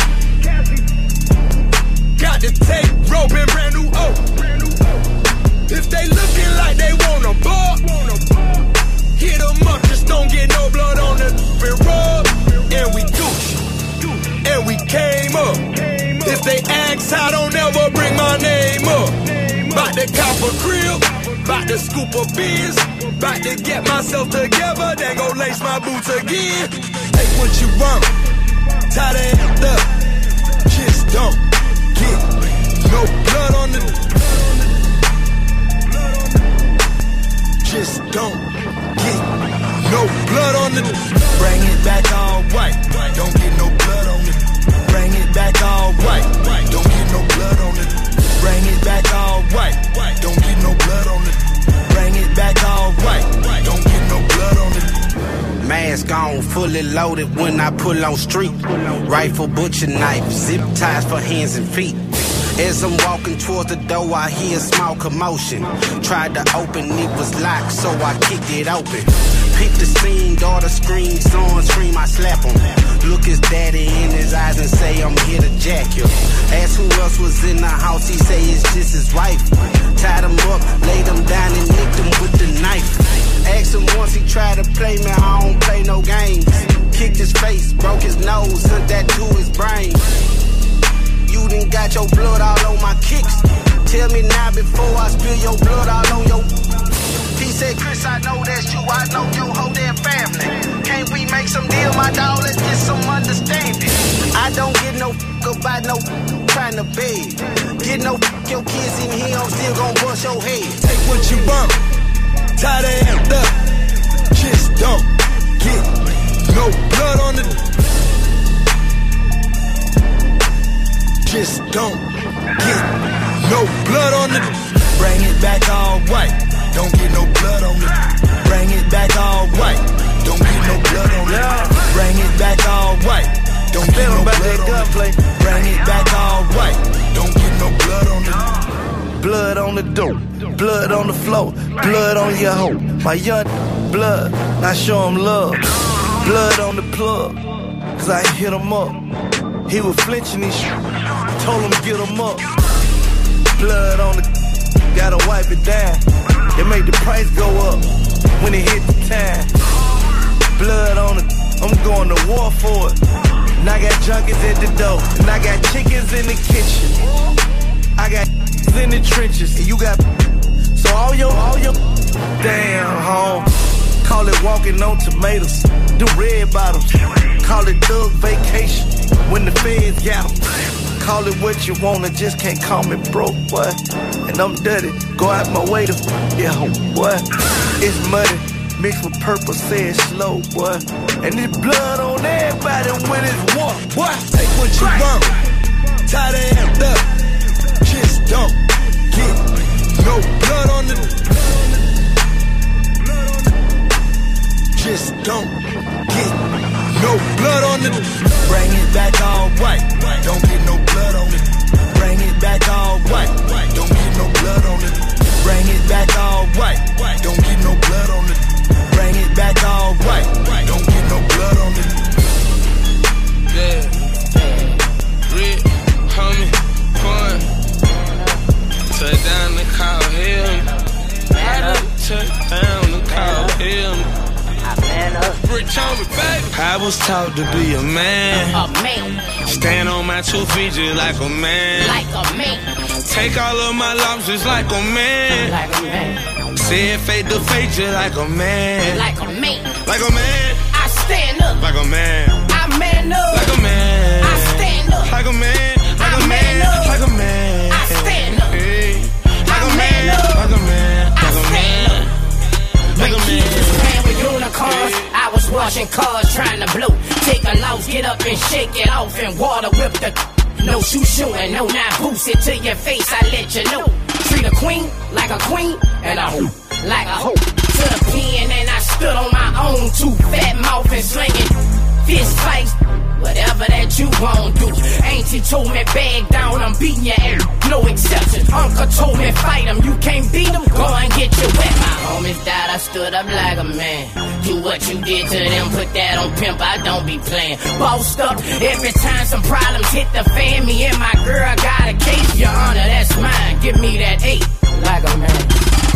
Got the tape, roping brand new O. If they looking like they want a ball, hit them up, just don't get no blood on the rub. And we Gucci, and we came up. If they ask, I don't ever bring my name up. Bout to cop a crib, bout to scoop a biz, bout to get myself together, then go lace my boots again. Take what you want, tie that up, just don't get no blood on the. Just don't get no blood on the. Bring it back all white, don't get no blood on it. Bring it back all white, don't get no blood on it. Bring it back all white, don't get no blood on it. Bring it back all white, don't get no blood on it. Mask on, fully loaded when I pull on street. Rifle, butcher knife, zip ties for hands and feet. As I'm walking towards the door, I hear a small commotion. Tried to open, it was locked, so I kicked it open. Pick the scene, daughter scream, son scream, I slap him. Look his daddy in his eyes and say, I'm here to jack you. Ask who else was in the house, he say it's just his wife. Tied him up, laid him down and nicked him with the knife. Asked him once, he tried to play me, I don't play no games. Kicked his face, broke his nose, sent that to his brain. You done got your blood all on my kicks. Tell me now before I spill your blood all on your. He said, Chris, I know that's you, I know your whole damn family. Can't we make some deal, my dog? Let's get some understanding. I don't get no fuck about no trying to beg. Get no fuck your kids in here, I'm still gon' bust your head. Take what you want, tie that up. Just don't get no blood on the. Just don't get no blood on it. Bring it back all white, don't get no blood on it. Bring it back all white, don't get no blood on it. Bring it back all white, don't get no blood on it. Bring it back all white, don't get no blood on it. Blood on the dope, blood on the floor, blood on your hoe. My young blood, I show him love. Blood on the plug, cause I hit him up. He was flinching and shit, told him get him up. Blood on the, gotta wipe it down. It make the price go up when it hit the time. Blood on it, I'm going to war for it. And I got junkies at the door, and I got chickens in the kitchen. I got in the trenches, and you got so all your, all your damn home. Call it walking on tomatoes, the red bottoms. Call it thug vacation when the feds got them. Call it what you want, and just can't call me broke, boy. And I'm dirty, go out my way to yeah, boy. It's muddy, mixed with purple, say it slow, boy. And there's blood on everybody when it's war, boy. Take what you want, tie that up. Just don't get no blood on the. Just don't get no blood on it. Bring it back all white, don't get no blood on it. Bring it back all white, don't get no blood on it. Bring it back all white, don't get no blood on it. Bring it back all white, don't get no blood on it. Yeah, red, homie, fun. Touch down the call him. Touch down the call him. Rich on me, baby. I was taught to be a man. A man. Stand on my two feet just like a man. Like a man. Take all of my lumps just like a man. Like a man. Say it fade to fade just like a man. Like a man. Like a man. I stand up. Like a man. I man up. Like a man. I stand up. Like a man. Like I a man. man Like a man. I stand up. Hey. Like I a man. man up. Like a man. I stand up. Like a man. Ran with unicorns. I was washing cars trying to blow. Take a loss, get up and shake it off and water whip the. No shoe shooting, no nine boots it to your face. I let you know. Treat a queen like a queen and a hoe like a hoe. To the pen and I stood on my own two fat mouth and slinging fist fights. Whatever that you won't do. Ain't Auntie told me bag down, I'm beating your ass, no exceptions. Uncle told me fight him, you can't beat him, go and get your wet. My homies died, I stood up like a man. Do what you did to them, put that on pimp, I don't be playing. Bossed up, every time some problems hit the fan, me and my girl got a case. Your honor, that's mine, give me that eight, like a man.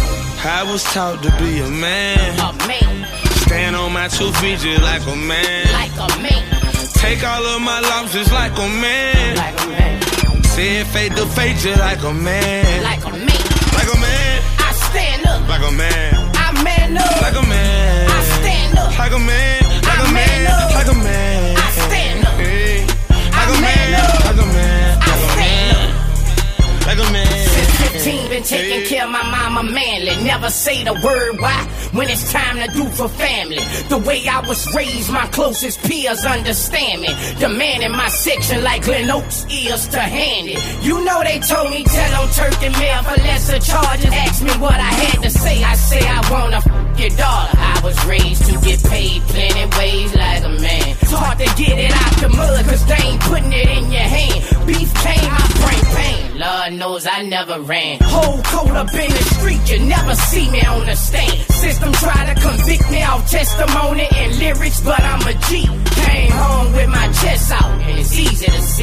I was taught to be a man. A man. Stand on my two feet just like a man. Like a man. Take all of my losses like a man. Like a man. Say it fade to fade just like a man. Like a man. Like a man. I stand up. Like a man. I man up. Like a man. I stand up. Like a man. Like I a man. man Like a man. I stand up. Hey. Like I a man. Like a man. I stand up. Like a man. Since fifteen, been taking care of my mama manly. Never say the word why when it's time to do for family. The way I was raised, my closest peers understand me. The man in my section like Glen Oaks, ears to hand it. You know they told me tell on Turkey Mail for lesser charges. Ask me what I had to say, I say I wanna f your daughter. I was raised to get paid plenty ways like a man. It's hard to get it out the mud cause they ain't putting it in your hand. Beef came, I bring pain. Lord knows I never ran. Whole coat up in the street, you never see me on the stand. System try to convict me off testimony and lyrics, but I'm a G. Came home with my chest out, and it's easy to see.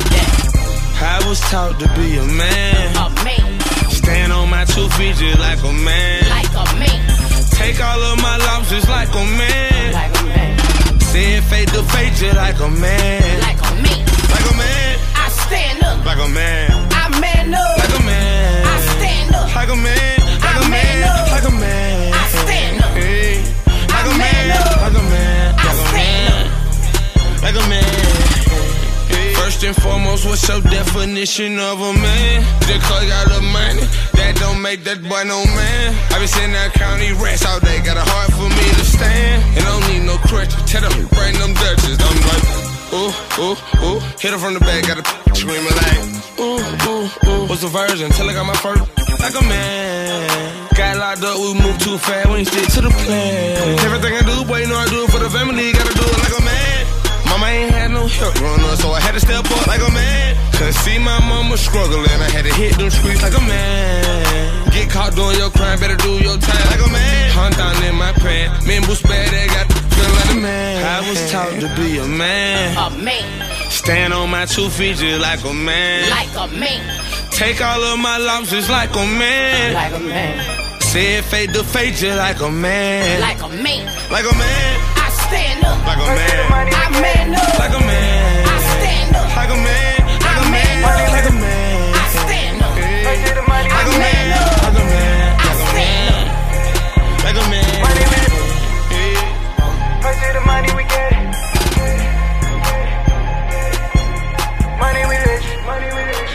Yeah. I was taught to be a man. A man. Stand on my two feet just like a man. Like a man. Take all of my losses like a man. Like a man. Say it fade to fade just like a man. Like a man. Like a man. I stand up. Like a man. I man up. Like a man. I stand up. Like a man. Like a man. Like a man. I stand up. Hey. Like I a man. Like a man. I stand up. Like a man. Hey. First and foremost, what's your definition of a man? Just cause you got the money, that don't make that boy no man. I been sitting there county rats all day, got a heart for me to stand. And I don't need no crutches, tell them bring them Dutches. I'm like, ooh, ooh, ooh. Hit her from the back, got a screaming like, ooh, ooh, ooh. What's the version? Till I got my first like a man. Got locked up, we moved too fast, we ain't stick to the plan. Everything I do, boy, you know I do it for the family, gotta do it like a man. Mama ain't had no help growing up, so I had to step up like a man. Couldn't see my mama struggling, I had to hit them streets like a man. Get caught doing your crime, better do your time like a man. Hunt down in my pants, me and Bruce Bad, they got feel like a man. I was taught to be a man. A man. Stand on my two feet just like a man. Like a man. Take all of my losses like a man. Like a man. Say it fade to fade just like a man. Like a man. Like a man. I stand up. Like a man. I man up. Like a man. I stand up. Like a man. Like a man. Like a man. I stand up. Like a man. Like a man. Like a man. I stand up. Like a man. Money to the money we get it. Money we rich. Money we rich.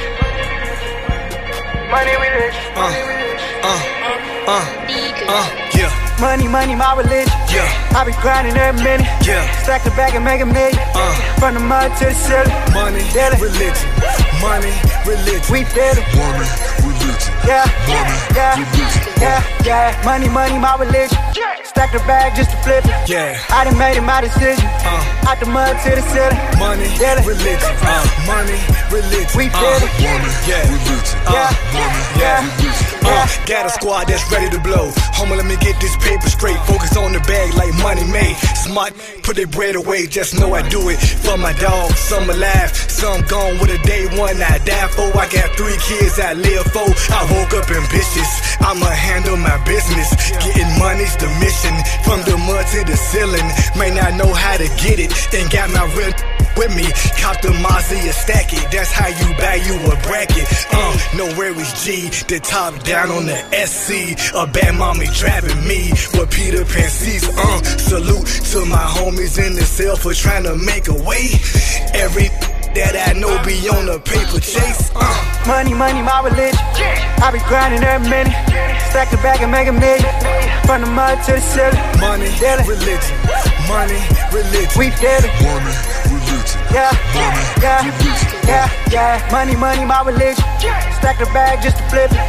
Money we rich. Money we rich. Uh, uh, uh, yeah. Money, money, my religion. Yeah. I be grinding every minute. Yeah. Stack the bag and make a million. Uh. From the mud to the ceiling. Money, Daily. religion. Money, religion. We did it. Money, religion. Yeah, Money, yeah, religion. yeah, yeah. Money, money, my religion. Stack the bag just to flip it. Yeah. I done made it my decision. Uh. Out the mud to the ceiling. Money, Daily. religion. Uh. Money, religion. We uh. did it. Money, yeah. religion. Uh. Yeah, Money, yeah, religion. yeah. Uh. Got a squad that's ready to blow. Homie, let me get this paper straight. Focus on the bag like money made. Smart, put their bread away. Just know I do it for my dog. Some alive, some gone with a day one I die for. I got three kids I live for. I woke up ambitious. I'ma handle my business. Getting money's the mission. From the mud to the ceiling. May not know how to get it. Ain't got my real with me. Cop the Mazda, stack it. That's how you buy you a bracket. Uh, no worries, G. The top down on the S C. A bad mommy driving me with Peter Pan seats. Uh, salute to my homies in the cell for trying to make a way. Every that I know be on a paper chase. Uh. Money, money, my religion. I be grinding every minute. Stack the bag and make a million. From the mud to the ceiling. Money, Daily. religion. Money, religion. We did it. Money, religion. Yeah, Money, yeah, religion. yeah, yeah. Money, money, my religion. Stack the bag just to flip it.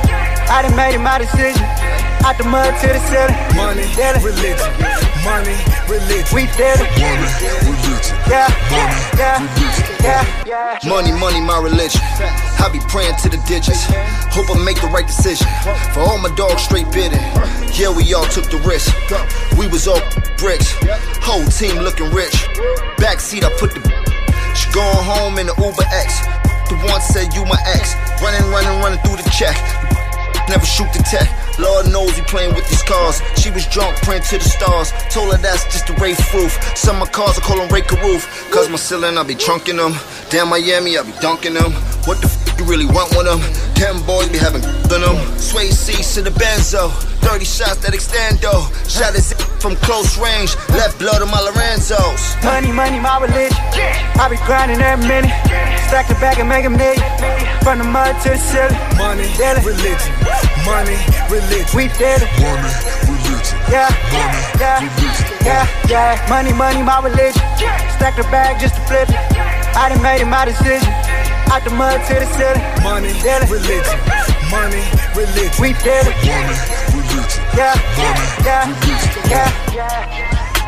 I done made it my decision. Out the mud to the ceiling. Money, religion. Money, religion. We did it. Money, religion. Yeah, yeah, yeah, yeah. Money, money, my religion. I be praying to the digits. Hope I make the right decision. For all my dogs straight bidding. Yeah, we all took the risk. We was all bricks. Whole team looking rich. Backseat, I put the. She going home in the Uber X. The one said you my ex. Running, running, running through the check. Never shoot the tech. Lord knows we playing with these cars. She was drunk, praying to the stars. Told her that's just the Ray roof. Some of my cars I call them Ray roof. Cause my ceiling I be trunking them. Down Miami I be dunking them. What the f you really want with them? Them boys be having on them. Sway seats to the Benzo. thirty shots that extendo. Shot his from close range. Left blood on my Lorenzo's. Money, money, my religion. I be grinding every minute. Stack the bag and make a million. From the mud to the ceiling. Money, religion. Money, religion. We did it. Money, religion. Yeah, Money, yeah, religion. yeah, yeah. Money, money, my religion. Stack the bag just to flip it. I done made it my decision. Out the mud to the ceiling. Money, religion. Money, religion. We did it. Money, religion. Yeah, Money, yeah, religion. yeah, yeah.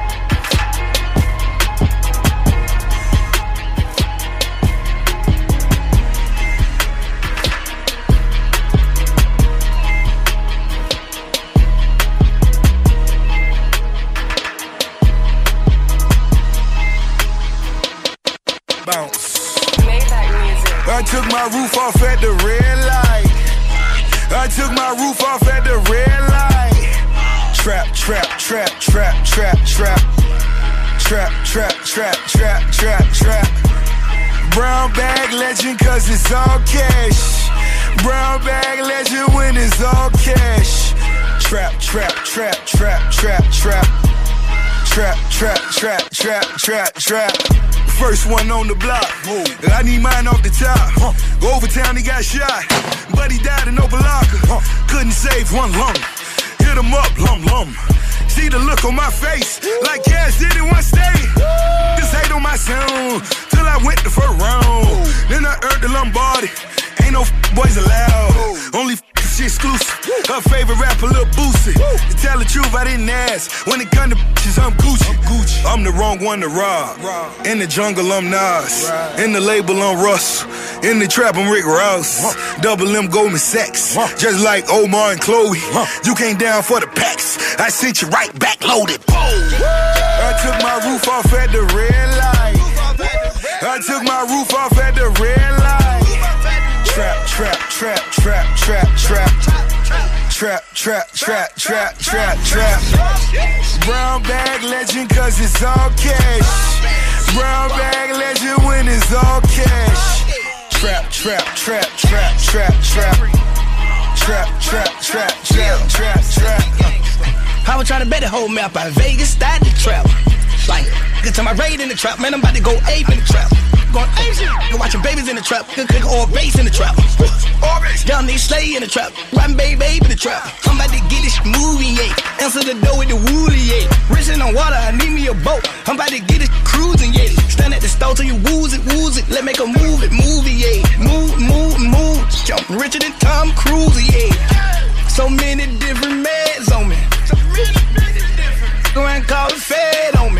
Bounce. I took my roof off at the red light. I took my roof off at the red light. Trap, trap, trap, trap, trap, trap. Trap, trap, trap, trap, trap, trap. Brown bag legend cause it's all cash. Brown bag legend when it's all cash. Trap, trap, trap, trap, trap, trap. Trap, trap, trap, trap, trap, trap. First one on the block. I need mine off the top. Overtown he got shot, but he died in Opa-locka. Couldn't save one lung. Hit him up, lum lum. See the look on my face, like Cash did in one state. Just hate on my sound, till I went the first round. Then I earned the Lombardi. Ain't no f- boys allowed. Only f- shit exclusive. Her favorite rapper, Lil Boosie. To tell the truth, I didn't ask. When it come to bitches, I'm Gucci. I'm the wrong one to rob. In the jungle, I'm Nas. In the label, I'm Russell. In the trap, I'm Rick Ross. Double M Goldman Sachs. Just like Omar and Chloe. You came down for the packs. I sent you right back loaded. I took my roof off at the red light. I took my roof off at the red light. Trap, trap, trap, trap, trap, trap. Trap, trap, trap, trap, trap, trap. Brown bag legend cause it's all cash. Brown bag legend when it's all cash. Trap, trap, trap, trap, trap, trap. Trap, trap, trap, trap, trap, trap. I was trying to bet the whole map out of Vegas, started the trap. Like, good time I raid in the trap, man, I'm about to go ape in the trap. Going ape shit, you watching babies in the trap, good click or bass in the trap. Young nigga slay in the trap, riding baby baby in the trap. I'm about to get this movie, yeah. Answer the door with the woolly, yeah. Racing on water, I need me a boat. I'm about to get this cruising, yeah. Stand at the store till you wooze it, wooze it. Let make a move it, movie, yeah. Move, move, move. Jump richer than Tom Cruise, yeah. So many different meds on me. Go and call the Fed on me.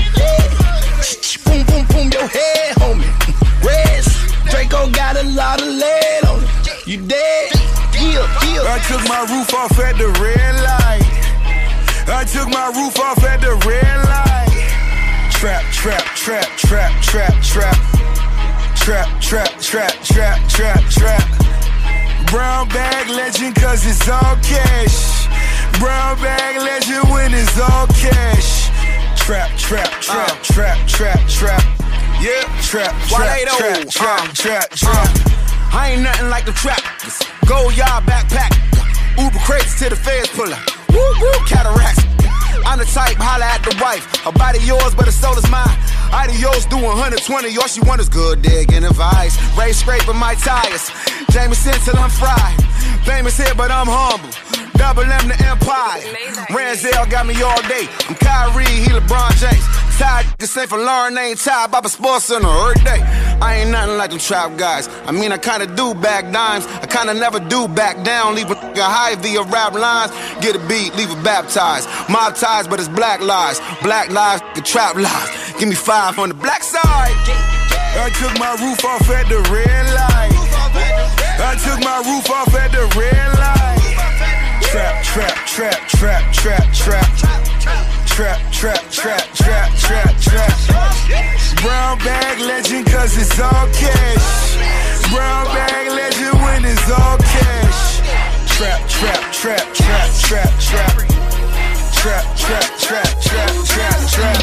Boom, boom, boom, your head, homie. Reds, Draco got a lot of lead on it. You dead? Heal, heal. I took my roof off at the red light. I took my roof off at the red light. Trap, trap, trap, trap, trap, trap. Trap, trap, trap, trap, trap, trap. Brown bag legend cause it's all cash. Brown bag legend when it's all cash. Trap, trap, trap, uh. trap, trap, trap. Yeah, trap, trap, trap, trap, trap, trap. I ain't nothing like the trap. Gold yard backpack. Uber crates till the feds pull up. Woo woo, cataracts. I'm the type, holla at the wife. Her body yours, but her soul is mine. Adios, do one hundred twenty. All she want is good digging advice. Ray scraping my tires. Jameson till I'm fried. Famous here, but I'm humble. Double M the Empire. Ranzel got me all day. I'm Kyrie, he LeBron James. Tired, this ain't for Lauren, ain't tired. Baba Sports Center every day. I ain't nothing like them trap guys. I mean, I kinda do back dimes. I kinda never do back down. Leave a nigga high via rap lines. Get a beat, leave it baptized. Mob ties, but it's black lies. Black lives, the trap lies. Give me five on the black side. I took my roof off at the red light. I took my roof off at the red light. Trap, trap, trap, trap, trap, trap. Trap, trap, trap, trap, trap, trap. Brown bag legend cause it's all cash. Brown bag legend when it's all cash. Trap, trap, trap, trap, trap, trap. Trap, trap, trap, trap, trap, trap.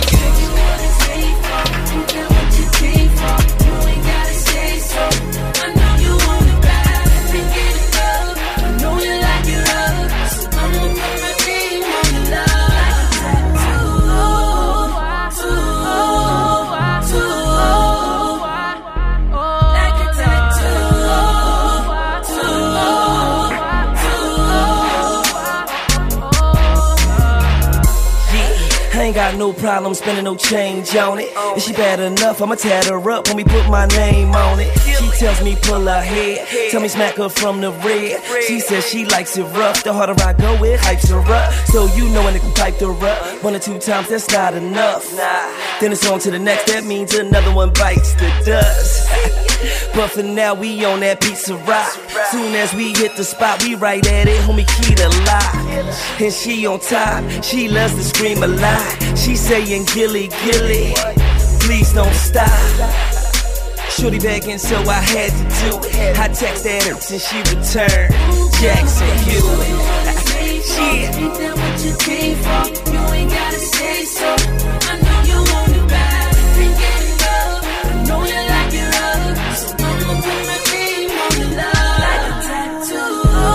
Ain't got no problem spending no change on it. If she bad enough, I'ma tat her up when we put my name on it. She tells me pull her head, tell me smack her from the red. She says she likes it rough, the harder I go it hypes her up. So you know a nigga piped her up, one or two times that's not enough. Then it's on to the next, that means another one bites the dust. But for now we on that piece of rock. Soon as we hit the spot, we right at it, homie, key to lock. And she on top, she loves to scream a lot. She saying gilly gilly, please don't stop. Shorty begging, so I had to do it. I text at her since she returned. Jackson Hewitt. Yeah. Ain't that what you came for? You ain't gotta say so. I know you want it bad. Ain't getting love. I know you like it rough. So I'ma put my name on the love. Like a tattoo.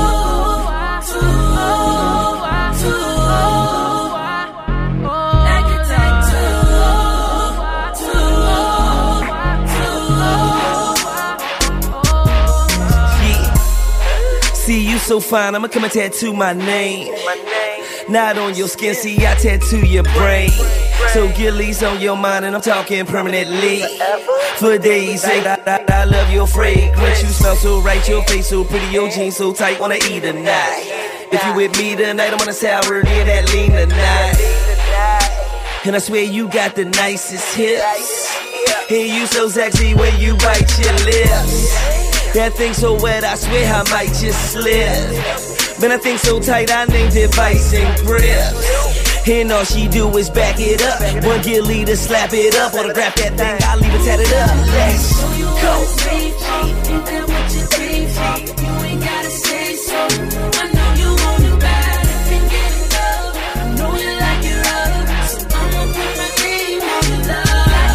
See you so fine, I'ma come and tattoo my name. Not on your skin, see I tattoo your brain. So Gilly's on your mind and I'm talking permanently. For days, say I, I, I love your fragrance. You smell so right, your face so pretty, your jeans so tight, wanna eat tonight. If you with me tonight, I'm gonna sour near that lean tonight. And I swear you got the nicest hips. And you so sexy when you bite your lips. That thing so wet, I swear I might just slip. Man, that thing so tight, I named it Vice and Grips. And all she do is back it up. One Gilly to slap it up. Autograph that thing, I'll leave it tatted up. Let's go. Ain't that what you came for? You ain't gotta say so. I know you want it bad. Ain't getting love. I know you like it rough. So I'ma put my name on the love.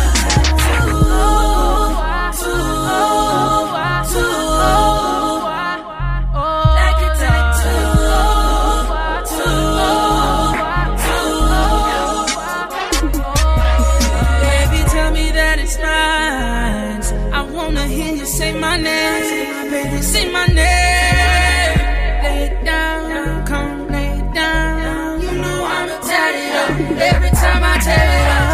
Say my name, baby, say my name. Lay it down, come lay it down. You know I'ma tat it up every time I tat it up.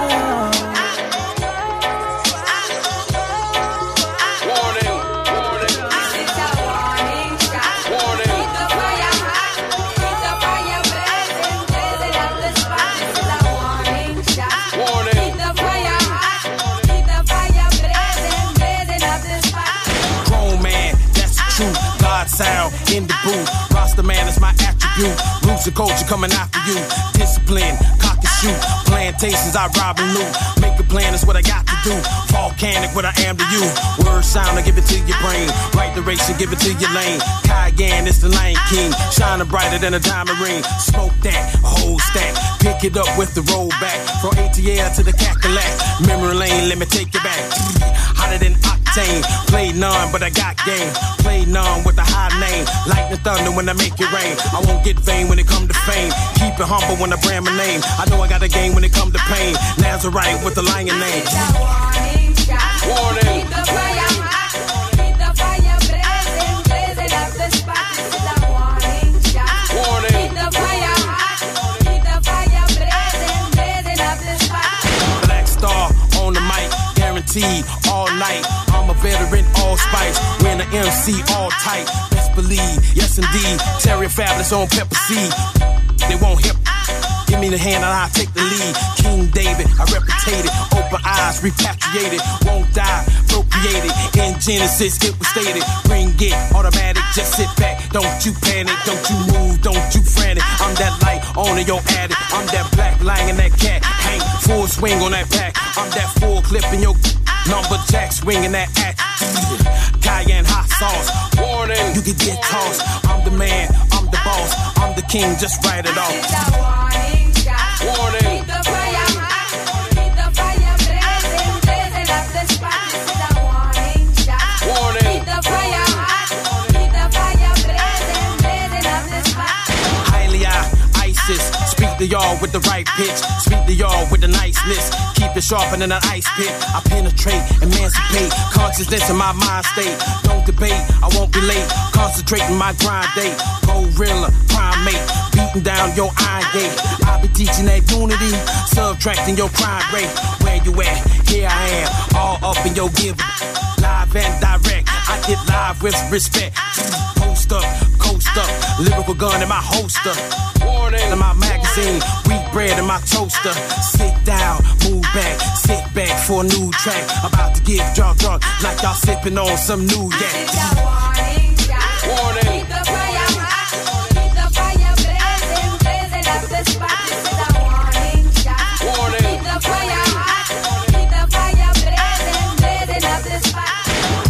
Warning, warning, it's a warning shot. Warning. Keep the fire hot, keep the fire blazing, blazing up the spot. This is a warning shot. Warning. Keep the fire hot, keep the fire blazing, blazing up the spot. Grown man, that's the truth. God sound in the booth. Roster man is my attribute. Roots of culture coming after you. Discipline, cock and shoot. Plantations, I rob and loot. Make a plan is what I got to do. Volcanic, what I am to you. Word sound, I give it to your brain. Write the race and give it to your lane. Cayenne, it's the Lion King. Shining brighter than a diamond ring. Smoke that, a whole stack. Pick it up with the rollback. From A T L to the Cackalack. Memory lane, let me take you back. Hotter than octane. Play none, but I got game. Play none with a high name. Lightning thunder when I make it rain. I won't get vain when it come to fame. Keep it humble when I brand my name. I know I got a game when it come to pain. Nazarite with the lion name. Warning. Keep the fire hot. Keep the fire blazing, blazing up the spot. This is a warning shot. Warning. Keep the fire hot. Keep the fire blazing, blazing up the spot. Black Star on the mic, guaranteed all all night. I'm a veteran, all spice. When an M C, all tight. Best believe, yes indeed. Terry Fabulous on Pepper Seed. They won't hip. Give me the hand and I'll take the lead. King David, I reputate it. Open eyes, repatriated. Won't die, appropriated. In Genesis, it was stated. Bring it, automatic, just sit back. Don't you panic, don't you move, don't you frantic. I'm that light on in your attic. I'm that black lion, that cat. Hang full swing on that back. I'm that full clip in your lumberjack swinging that act. Cayenne hot sauce. Warning, you can get tossed. I'm the man, I'm the boss. I'm the king, just write it off. Warning. Keep the fire hot, keep the fire blazing, blazing up the spot. This is a warning shot. Warning. Keep the fire hot, keep the fire blazing, blazing up the spot. Highly I, ISIS. Speak to y'all with the right pitch. Speak to y'all with the niceness. Keep it sharper than an ice pick. I penetrate, emancipate. Consciousness in my mind state. Don't debate, I won't be late. Concentrating my grind date. Gorilla, primate. Beating down your iron gate. I be teaching that unity. Subtracting your crime rate. Where you at? Here I am. All up in your give. Live and direct. I get live with respect. Post up, coast up. Lyrical gun in my holster. Warning. In my magazine. Wheat bread in my toaster. Sit down, move back. Sit back for a new track. About to get drunk, drunk. Like y'all sipping on some new yak. Warning. Keep the fire hot, keep the fire blazing, blazing up the spot. This is a warning shot. Warning. Keep the fire hot, keep the fire blazing, blazing up the spot.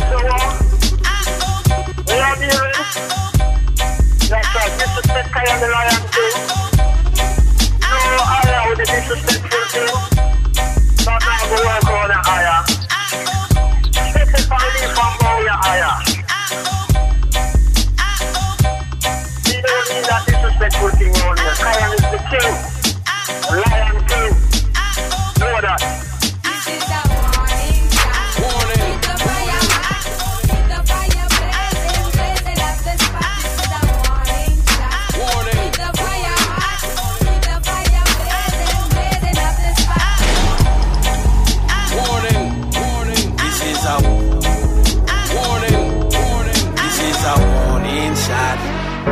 We are here. That's right, disrespect I am the lion too. No, I am with the disrespectful too. Not now go work on the higher. Specifically from Moya higher. We don't need that disrespectful thing on here. Lion is the king. Lion king. Know that. This is a warning shot. Warning. Keep the fire hot, keep the fire blazing, blazing up the spot. This is a warning shot. Warning. Keep the fire hot, keep the fire blazing, blazing up the spot. Warning. Warning. This is a warning. Warning. This is a warning shot.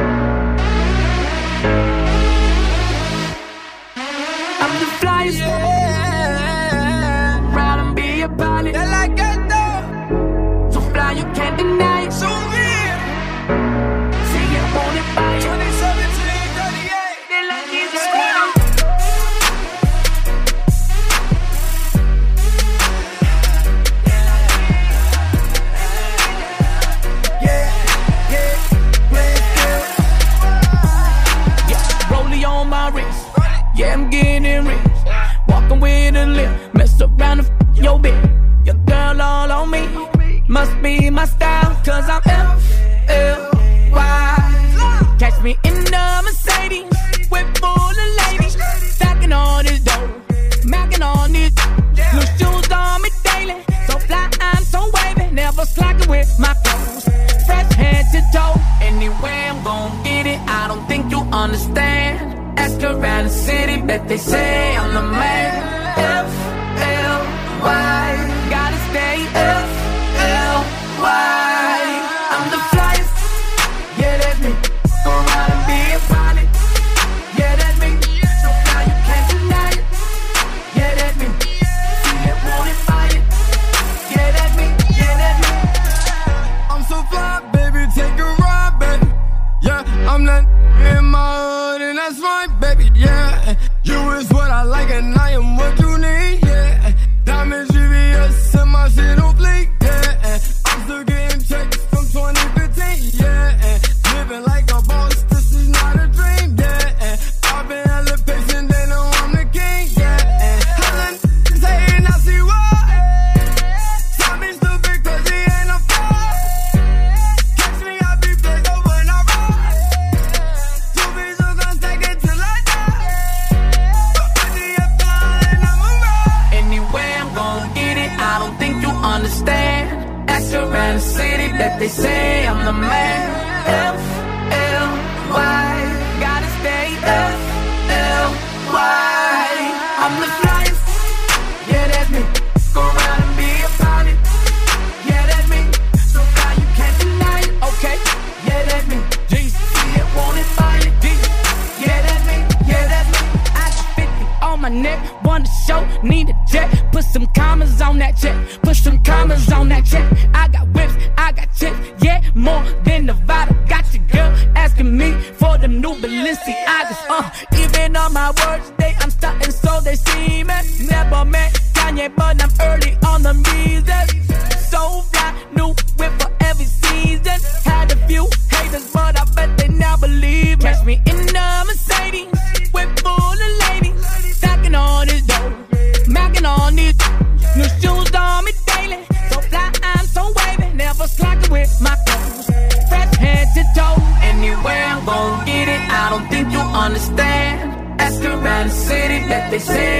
I'm the flyest, yeah. Proud and be a pilot. They like it though. So fly, you can't deny it. So real. Say you want it by twenty seventeen, thirty-eight. They like it yeah. Yeah, yeah, yeah, yeah. Rollie on my wrist. Yeah, I'm getting rich. Walking with a limp. Mess around and f your bitch. Your girl all on me. Must be my style, cause I'm F L Y. Catch me in the Mercedes. With full of ladies. Stacking all this dough. Macking on this. New shoes on me daily. So fly, I'm so wavy. Never slacking with my clothes. Fresh head to toe. Anyway, I'm gon' get it. I don't think you understand. Ask around the city, bet they say I'm the man. F L Y, gotta stay F L Y. I'm the flyest, yeah that's me. Go around and be a pilot, yeah that's me. So fly you can't deny it, yeah that's me. See it, want it, buy it, yeah that's me, yeah that's me. I'm so fly, baby, take a ride, baby. Yeah, I'm that in my hood and that's fine, baby, yeah. You is what I like and I am what you need, yeah. Diamond G V S and my shit on fleek, yeah. I'm still getting checks from twenty fifteen, yeah. Living like a boss, this is not a dream, yeah. I've been hella patient, they know I'm the king, yeah. Hella n****s hating, I see why. Tell me stupid cause he ain't a fraud. Catch me, I be blessed over when I ride. Two beats are gonna take it till I die. But put the F down and I'ma ride. Anyway, I'm gon' get it. I don't think you understand. Ask around the city that they say I'm the man. F L Y, gotta stay F L Y. I'm the flyest, yeah that's me. Go around and be a pilot, some commas on that check. I got whips, I got chips, yeah, more than Nevada. Got your girl asking me for the new Balenciagas. Uh, even on my worst day, I'm starting so they see me. Never met Kanye, but I'm early on the music. So fly, new whip for every season. Had a few haters, but I bet they now believe me. Catch me in the Mercedes, whip full of ladies, stacking on this dough, macking on these new shoes on me daily. So fly, I'm so wavy, never slacking with my clothes. Fresh head to toe, anywhere I'm gon' get it. I don't think you understand. Ask around the city that they say